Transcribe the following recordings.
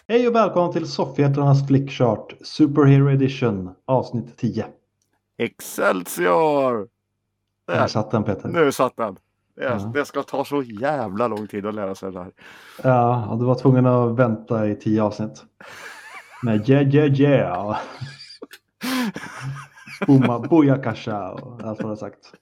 Hej och välkommen till Soffhjältarnas Flickchart Superhero Edition avsnitt 10. Excelsior! Där satt den, Peter. Nu satt den. Ja. Det ska ta så jävla lång tid att lära sig det här. Ja, och du var tvungen att vänta i 10 avsnitt. Med yeah. Boomma, booyakasha och allt vad jag sagt.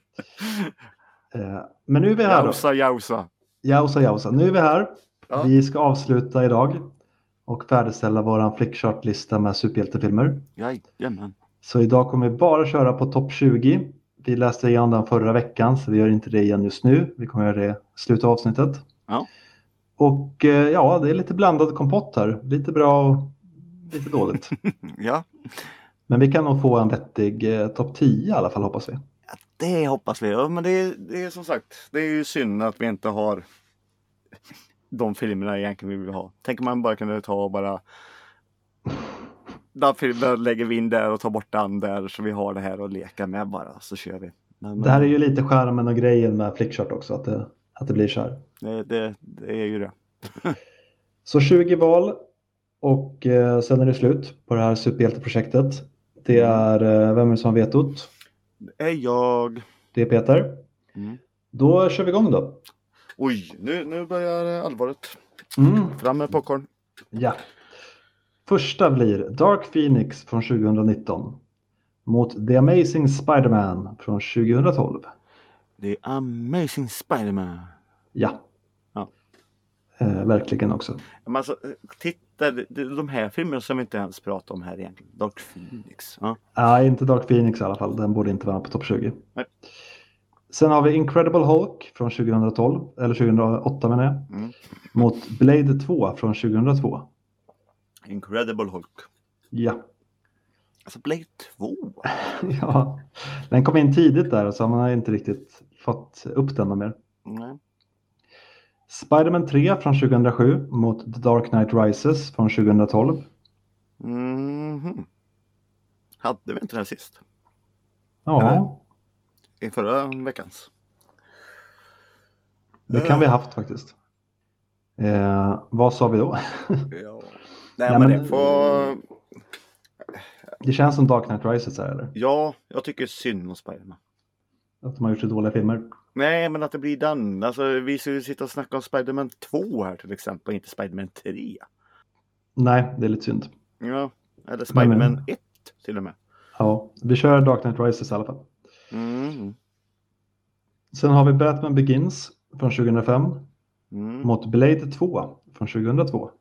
Men nu är vi här. Jausa. Nu är vi här. Ja. Vi ska avsluta idag och färdigställa våran Flickchart-lista med superhjältefilmer. Jajamän. Så idag kommer vi bara köra på topp 20. Vi läste igenom den förra veckan, så vi gör inte det igen just nu. Vi kommer göra det i slutet av avsnittet. Ja. Och ja, det är lite blandad kompott här. Lite bra och lite dåligt. Ja. Men vi kan nog få en vettig topp 10 i alla fall, hoppas vi. Ja, det hoppas vi. Ja, men det är som sagt, det är ju synd att vi inte har de filmerna egentligen vi vill ha. Tänker man bara kunde ta och bara... Den filmen lägger vi in där och tar bort den där, så vi har det här att leka med bara, så kör vi. Men, det här är ju lite skärmen och grejen med Flickchart också, att det blir så här. Det är ju det. Så 20 val och sen är det slut på det här superhjälteprojektet. Det är, vem är det som har vetot? Det är jag. Det är Peter. Då kör vi igång då. Oj, nu börjar allvaret. Fram med popcorn. Ja. Första blir Dark Phoenix från 2019 mot The Amazing Spider-Man från 2012. The Amazing Spider-Man. Ja. Verkligen också. Men alltså, titta, de här filmerna som vi inte ens pratar om här egentligen. Dark Phoenix. Nej, inte Dark Phoenix i alla fall. Den borde inte vara på topp 20. Nej. Sen har vi Incredible Hulk från 2012, eller 2008 menar jag. Mot Blade 2 från 2002. Incredible Hulk. Ja. Alltså Blade 2? Ja, den kom in tidigt där och så har man inte riktigt fått upp den mer. Nej. Spider-Man 3 från 2007 mot The Dark Knight Rises från 2012. Hade vi inte den sist? Ja. I förra veckans. Det kan vi ha haft faktiskt. Vad sa vi då? Ja. Nej, men det får... Det känns som Dark Knight Rises här, eller? Ja, jag tycker synd om Spider-Man. Att de har gjort så dåliga filmer. Nej, men att det blir den. Alltså, vi ska ju sitta och snacka om Spider-Man 2 här till exempel, inte Spider-Man 3. Nej, det är lite synd. Ja, eller Spider-Man 1 till och med. Ja, vi kör Dark Knight Rises i alla fall. Sen har vi Batman Begins från 2005 mot Blade 2 från 2002.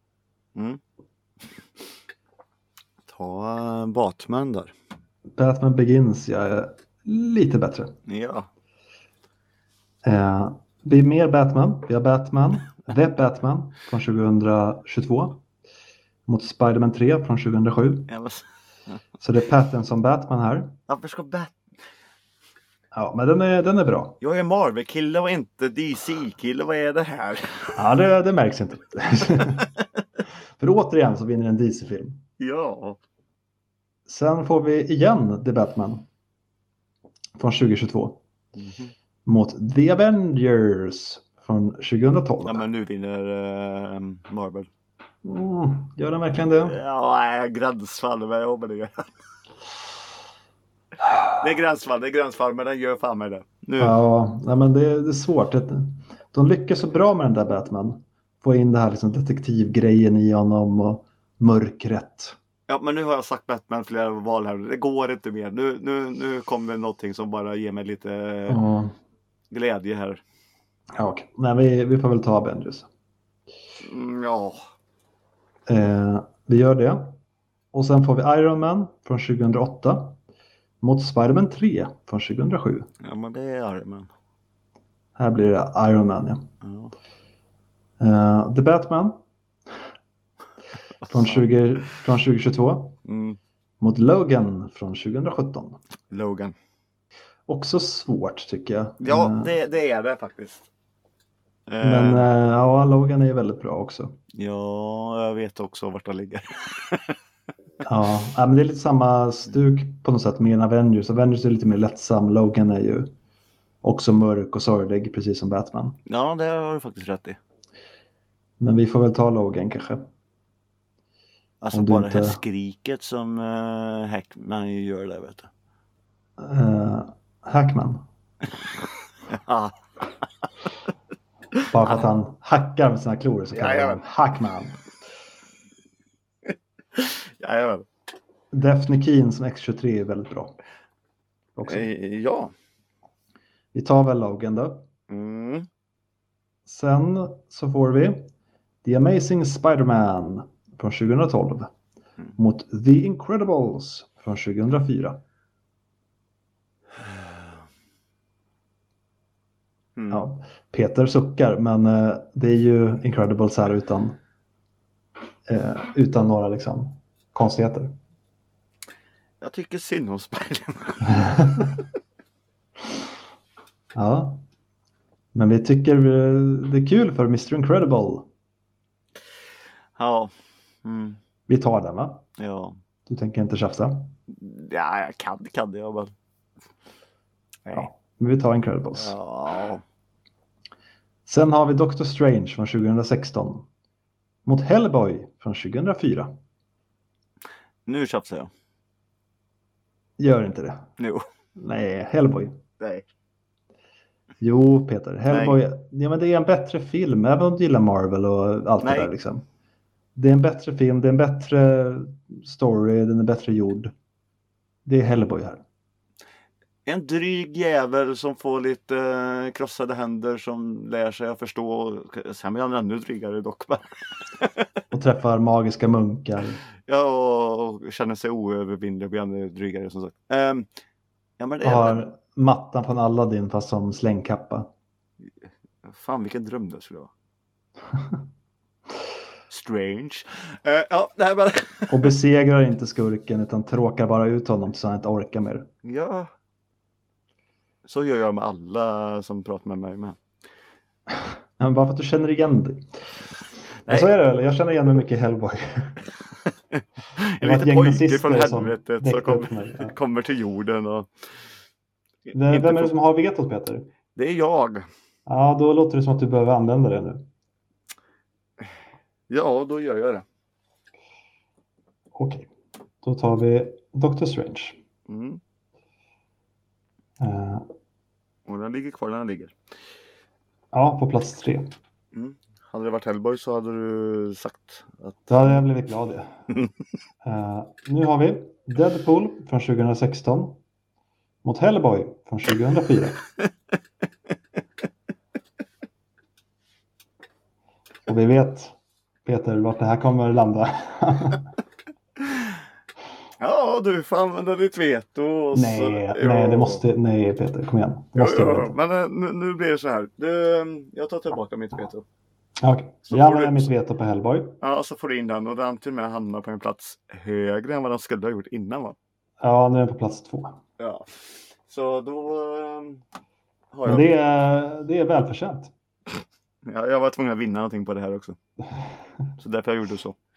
Ta Batman där. Batman Begins, ja, är lite bättre. Ja. Vi har mer Batman. Vi har Batman, The Batman från 2022 mot Spider-Man 3 från 2007. Så det är Pattinson Batman här. Varför ska Batman? Ja, men den är bra. Jag är Marvel-kille och inte DC-kille. Vad är det här? Ja, det märks inte. För återigen så vinner en DC-film. Ja. Sen får vi igen The Batman från 2022 mot The Avengers från 2012. Ja, men nu vinner Marvel. Gör den verkligen det? Ja, gränsfall. Vad jobbar det? Det är gränsfall, men den gör fan med det. Nu. Ja, nej, men det är svårt. De lyckas så bra med den där Batman. Få in det här liksom detektivgrejen i honom och mörkret. Ja, men nu har jag sagt Batman flera val här. Det går inte mer. Nu kommer någonting som bara ger mig lite glädje här. Ja, okej. Nej, vi får väl ta Avengers. Ja. Vi gör det. Och sen får vi Iron Man från 2008 mot Spider-Man 3 från 2007. Ja, men det är Iron Man. Här blir det Iron Man, ja. The Batman från 2022 mot Logan från 2017. Logan. Också svårt tycker jag. Ja, det är det faktiskt. Men ja, Logan är ju väldigt bra också. Ja, jag vet också vart det ligger. Ja, men det är lite samma stuk på något sätt med en Avengers. Avengers är lite mer lättsam. Logan är ju också mörk och sorglig, precis som Batman. Ja, det har du faktiskt rätt i. Men vi får väl ta Logan kanske. Alltså bara det här skriket som Hackman gör där, vet du. Hackman. Ja. Bara för att han hackar med sina klor så kallar han Hackman. Jajamän. Daphne Keen som X-23 är väldigt bra. Också. Ja. Vi tar väl Logan då. Mm. Sen så får vi The Amazing Spider-Man från 2012 mot The Incredibles från 2004. Ja, Peter suckar, men det är ju Incredibles här utan några liksom konstigheter. Jag tycker synd om Spider-Man. Ja, men vi tycker det är kul för Mr. Incredible. Ja. Vi tar den, va? Ja. Du tänker inte tjafsa? Ja, jag kan det. Men... Ja, men vi tar Incredibles. Ja. Sen har vi Doctor Strange från 2016 mot Hellboy från 2004. Nu tjafsar jag. Gör inte det. Jo. Nej, Hellboy. Nej. Jo, Peter. Hellboy. Ja, men det är en bättre film. Även om du gillar Marvel och allt det där liksom. Det är en bättre film. Det är en bättre story. Den är bättre gjord. Det är Hellboy här. En dryg jävel som får lite krossade händer som lär sig att förstå. Sen blir han ännu drygare dock. Och träffar magiska munkar. Ja, och känner sig oövervinnlig och blir ännu drygare som sagt. Ja, men det har mattan från Aladdin fast som slängkappa. Fan, vilken dröm det skulle vara. Strange. Ja, det här bara... Och besegrar inte skurken utan tråkar bara ut honom så han inte orkar mer. Ja. Så gör jag med alla som pratar med mig med. Men bara för att du känner igen dig. Men så är det, eller? Jag känner igen mig mycket i Hellboy. En liten pojke från helvetet som kommer till jorden. Och... Vem är det som har vetot, Peter? Det är jag. Ja, då låter det som att du behöver använda det nu. Ja, då gör jag det. Okej, då tar vi Doctor Strange. Och den ligger kvar där den ligger. Ja, på plats 3. Hade det varit Hellboy så hade du sagt att... Då hade jag blivit glad, ja. Nu har vi Deadpool från 2016 mot Hellboy från 2004. Och vi vet, Peter, vart det här kommer landa. Ja, du får använda ditt veto. Nej, Peter, kom igen. Men nu blir det så här. Jag tar tillbaka mitt veto. Okej, jag använder mitt veto på Hellboy. Ja, så får du in den och den till och med hamnar på en plats högre än vad den skulle ha gjort innan, va? Ja, nu är den på plats 2. Ja, så då har jag... Men det är välförtjänt. Ja, jag var tvungen att vinna någonting på det här också. Så därför jag gjorde så.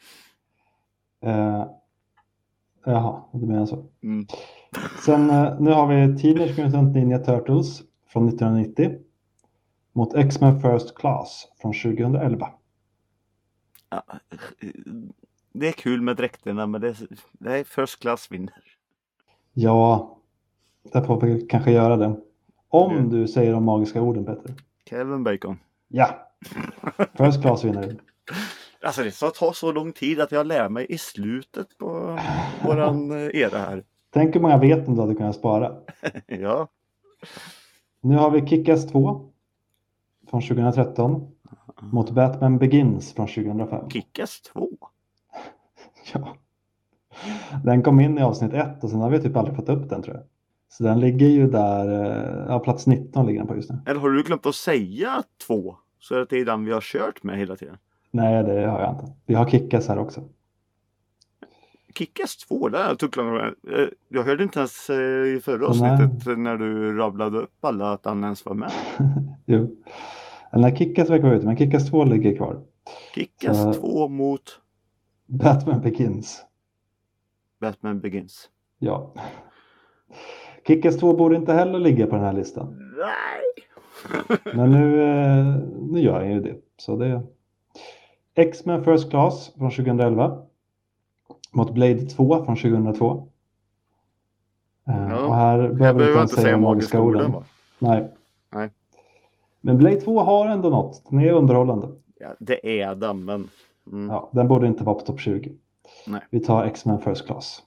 Jaha, du menar så. Sen nu har vi Teenage Mutant Ninja Turtles från 1990 mot X-Men First Class från 2011. Ja, det är kul med dräkterna, men det är First Class vinner. Ja, där får vi kanske göra det. Om du säger de magiska orden, Peter. Kevin Bacon. Ja, First Class vinner. Alltså det tar så lång tid att jag lär mig i slutet på våran era här. Tänk hur många vet du hade kunnat spara. Ja. Nu har vi Kick-Ass 2 från 2013 mot Batman Begins från 2005. Kick-Ass 2? Ja. Den kom in i avsnitt 1 och sen har vi typ aldrig fått upp den, tror jag. Så den ligger ju där, plats 19 ligger den på just nu. Eller har du glömt att säga 2? Så att det är den vi har kört med hela tiden. Nej, det har jag inte. Vi har Kick-Ass här också. Kick-Ass 2, där jag hörde inte ens i förra avsnittet när du rabblade upp alla att han ens var med. Jo. Eller Kick-Ass verkar ut, men Kick-Ass 2 ligger kvar. Kick-Ass 2 mot Batman Begins. Batman Begins. Ja. Kick-Ass 2 borde inte heller ligga på den här listan. Nej. Men nu gör jag ju det. Så det X-Men First Class från 2011 mot Blade 2 från 2002. Ja. Och här Jag behöver vi inte ens inte säga magiska orden. va? Nej. Nej. Men Blade 2 har ändå något. Den är underhållande. Ja, det är den, men... Ja, den borde inte vara på topp 20. Nej. Vi tar X-Men First Class.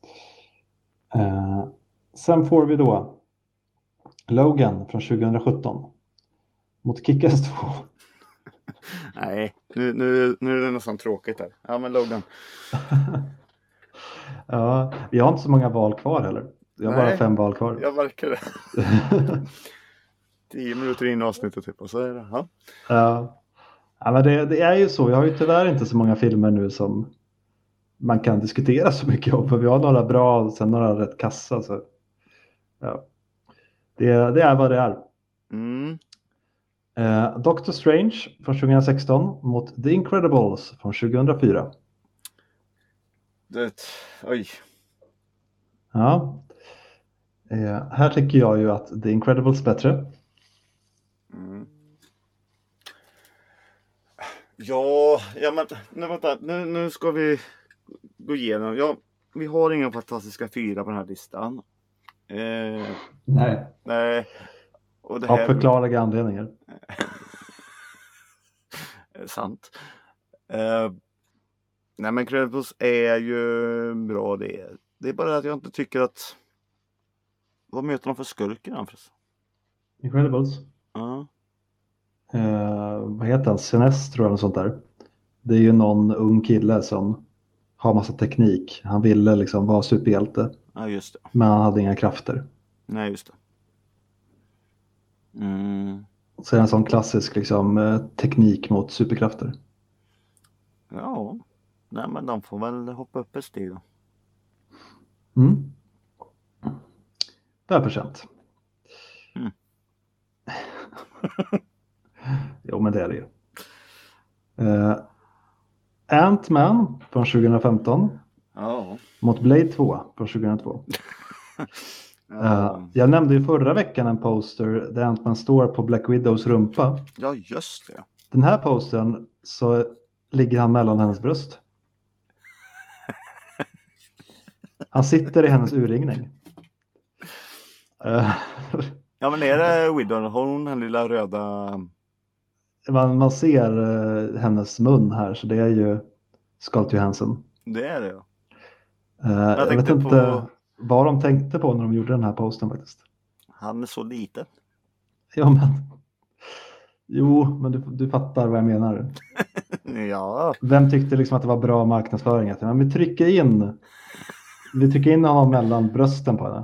Sen får vi då Logan från 2017 mot Kick-Ass 2. Nej, nu är det nästan tråkigt här. Ja, men Logan. Ja, vi har inte så många val kvar heller. Vi har bara 5 val kvar. Jag märker det. 10 minuter in i avsnittet typ, och så är det. Ja. Ja, men det är ju så. Jag har ju tyvärr inte så många filmer nu som man kan diskutera så mycket om. För vi har några bra och sen några rätt kassa. Så. Ja. Det är vad det är. Doctor Strange från 2016 mot The Incredibles från 2004. Oj. Ja. Här tycker jag ju att The Incredibles är bättre. Ja, men nu ska vi gå igenom. Ja, vi har inga fantastiska 4 på den här listan. Nej. Och det här... Av förklarliga anledningar. Sant. Nej, men Incredibles är ju bra det. Det är bara att jag inte tycker att... Vad möter de för skurk i den förresten? Incredibles? Ja. Vad heter han? Sinestro tror jag, något sånt där. Det är ju någon ung kille som har massa teknik. Han ville liksom vara superhjälte. Ja, just det. Men han hade inga krafter. Nej, just det. Så är det en sån klassisk liksom, teknik mot superkrafter. Ja. Nej, men de får väl hoppa upp ett steg då. Välförtjänt. Jo, men det är det ju. Ant-Man från 2015 mot Blade 2 från 2002. Jag nämnde ju förra veckan en poster där Ant-Man står på Black Widows rumpa. Ja, just det. Den här postern så ligger han mellan hennes bröst. Han sitter i hennes urringning. Ja, men är det Widow? Hon den lilla röda... Man ser hennes mun här, så det är ju Scarlett Johansson. Det är det, ja. Jag vet inte vad de tänkte på när de gjorde den här posten faktiskt. Han är så liten. Ja, men... Jo, men du fattar vad jag menar. Ja. Vem tyckte liksom att det var bra marknadsföring? Att vi trycker in honom mellan brösten på henne.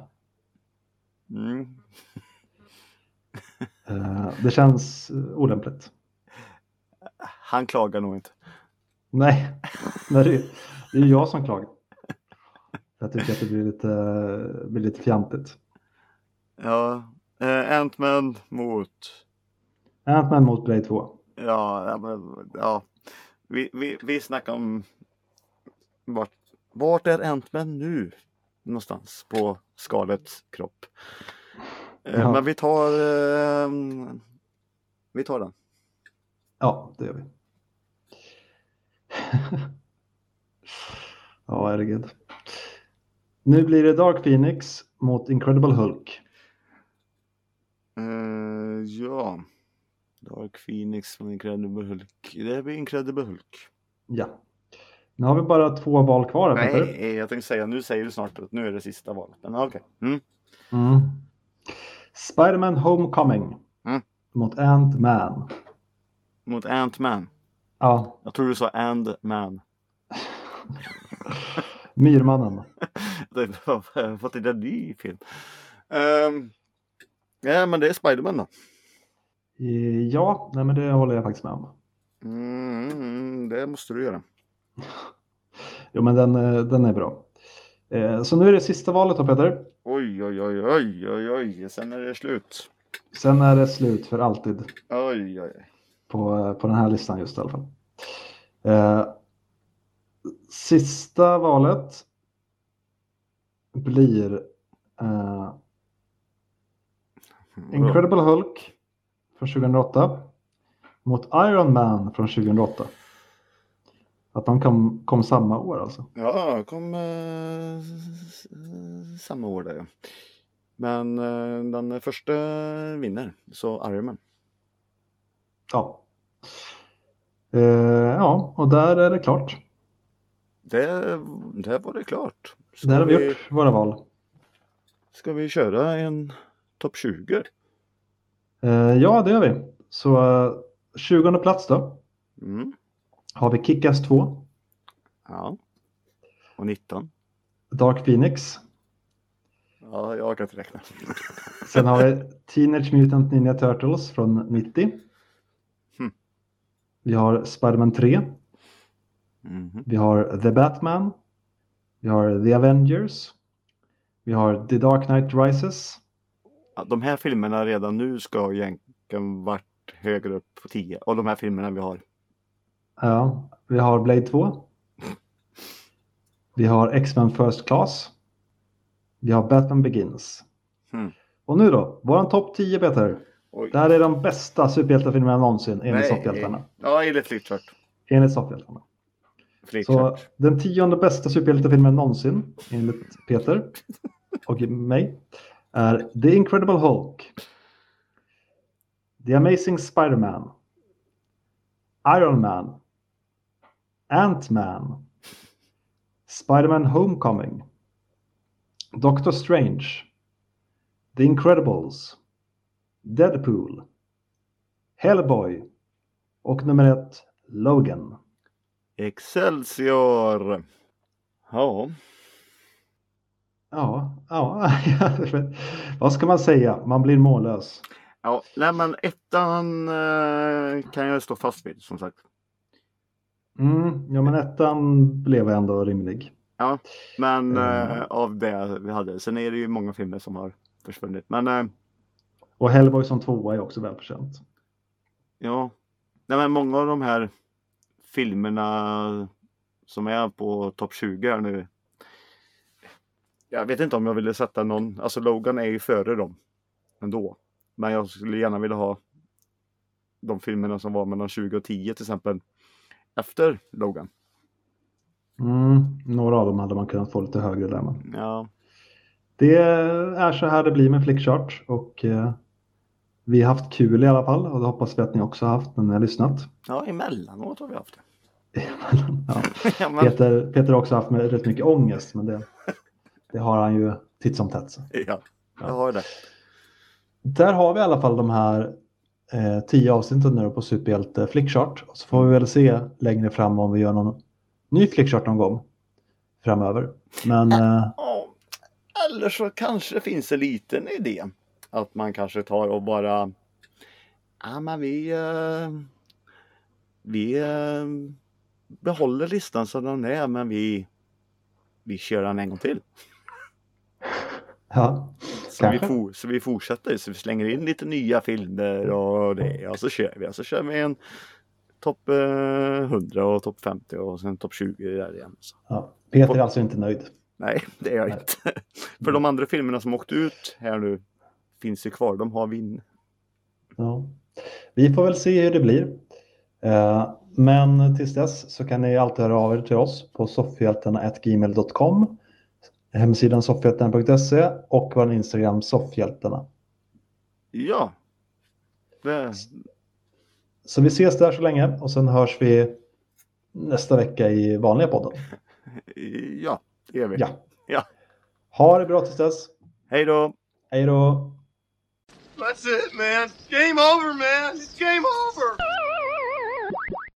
Det känns olämpligt. Han klagar nog inte. Nej, det är jag som klagar. Jag tycker att det blir lite fjantigt. Ja, Ant-Man mot Blade 2. Ja. Vi snackar om vart är Ant-Man nu någonstans på Scarletts kropp. Men vi tar den. Ja, det gör vi. Ja, herregud. Nu blir det Dark Phoenix mot Incredible Hulk. Ja. Dark Phoenix mot Incredible Hulk. Det blir Incredible Hulk. Ja. Nu har vi bara 2 val kvar. Nej, jag tänkte säga, nu säger du snart att nu är det sista valet. Men okej. Spider-Man Homecoming mot Ant-Man. Mot Ant-Man? Ja. Jag tror du sa And-Man. Myrmannen. Det har fått en ny film. Ja, men det är Spider-Man då. Ja, nej, men det håller jag faktiskt med om. Det måste du göra. Jo, men den är bra. Så nu är det sista valet då, Peter. Oj. Sen är det slut. Sen är det slut för alltid. Oj. På den här listan just i alla fall. Sista valet blir Incredible Hulk från 2008 mot Iron Man från 2008. Att de kom samma år alltså. Ja, kom samma år där. Ja. Men den första vinner, så Iron Man. Ja. Ja, och där är det klart. Där var det klart. Där har vi gjort våra val. Ska vi köra en topp 20? Ja, det gör vi. Så 20:e plats då. Har vi Kick-Ass 2. Ja. Och 19. Dark Phoenix. Ja, jag kan inte räkna. Sen har vi Teenage Mutant Ninja Turtles från 90. Vi har Spider-Man 3. Vi har The Batman. Vi har The Avengers. Vi har The Dark Knight Rises. Ja, de här filmerna redan nu ska egentligen varit högre upp på 10. Och de här filmerna vi har. Ja, vi har Blade 2. Vi har X-Men First Class. Vi har Batman Begins. Och nu då, våran topp 10, Peter. Oj. Det här är de bästa superhjältefilmerna någonsin enligt soffhjältarna. Ja, enligt Flickchart. Enligt soffhjältarna. Så den 10:e bästa superhjältefilmen någonsin enligt Peter och mig är The Incredible Hulk, The Amazing Spider-Man, Iron Man, Ant-Man, Spider-Man Homecoming, Doctor Strange, The Incredibles, Deadpool, Hellboy och nummer 1, Logan. Excelsior! Ja. Ja. Vad ska man säga? Man blir mållös. Ja, nej men ettan kan jag stå fast vid, som sagt. Ja, men ettan blev ändå rimlig. Ja, men av det vi hade. Sen är det ju många filmer som har försvunnit. Men, och Hellboy som 2 är också välförtjänt. Ja, nej men många av de här filmerna som är på topp 20 här nu. Jag vet inte om jag ville sätta någon. Alltså Logan är ju före dem ändå. Men jag skulle gärna vilja ha de filmerna som var mellan 20 och 10 till exempel. Efter Logan. Några av dem hade man kunnat få lite högre där. Men... Ja. Det är så här det blir med Flickchart. Och vi har haft kul i alla fall. Och det hoppas vi att ni också har haft när ni har lyssnat. Ja, emellanåt har vi haft det. Ja. Peter har också haft rätt mycket ångest. Men det har han ju titt som tätt. Ja, jag har det. Där har vi i alla fall de här 10 avsnitten nu på Superhjälte Flickchart. Och så får vi väl se längre fram om vi gör någon ny Flickchart någon gång framöver. Men, eller så kanske det finns en liten idé. Att man kanske tar och bara... Ja, men vi behåller listan som den är, men vi kör den en gång till. Ja, så vi fortsätter. Så vi slänger in lite nya filmer och det. Och så kör vi. Och så kör vi en topp 100 och topp 50 och sen topp 20 där igen. Så. Ja, Peter är alltså inte nöjd. Nej, det är jag inte. För de andra filmerna som åkt ut här nu finns ju kvar. De har vinn. Ja. Vi får väl se hur det blir. Men tills dess så kan ni alltid höra av er till oss på soffhjältarna@gmail.com, hemsidan soffhjältarna.se och vår Instagram soffhjältarna. Ja. Så vi ses där så länge och sen hörs vi nästa vecka i vanliga podden. Ja, det gör vi. Ja. Ha det bra tills dess. Hej då. Hej då. That's it, man. Game over, man. It's game over.